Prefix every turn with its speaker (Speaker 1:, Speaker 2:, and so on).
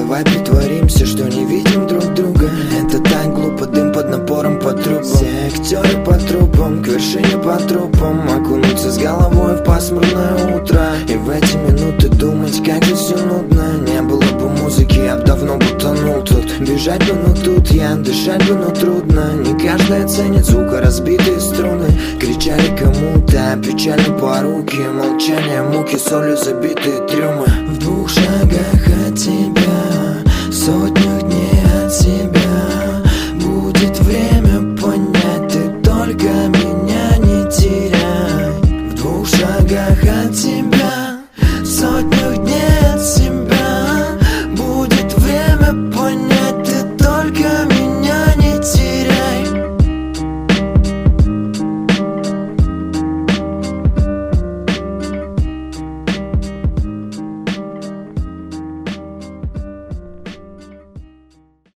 Speaker 1: Давай притворимся, что не видим друг друга. Это так глупо, дым под напором по трубам. Все актеры по трупам, к вершине по трупам. Окунуться с головой в пасмурное утро. И в эти минуты думать, как же все нудно. Не было бы музыки, я б давно бы тонул тут. Бежать бы, но тут я, дышать бы, но трудно. Не каждый оценит звука разбитые струны. Кричали кому-то, печально по руке. Молчание, муки, солью забитые трюмы.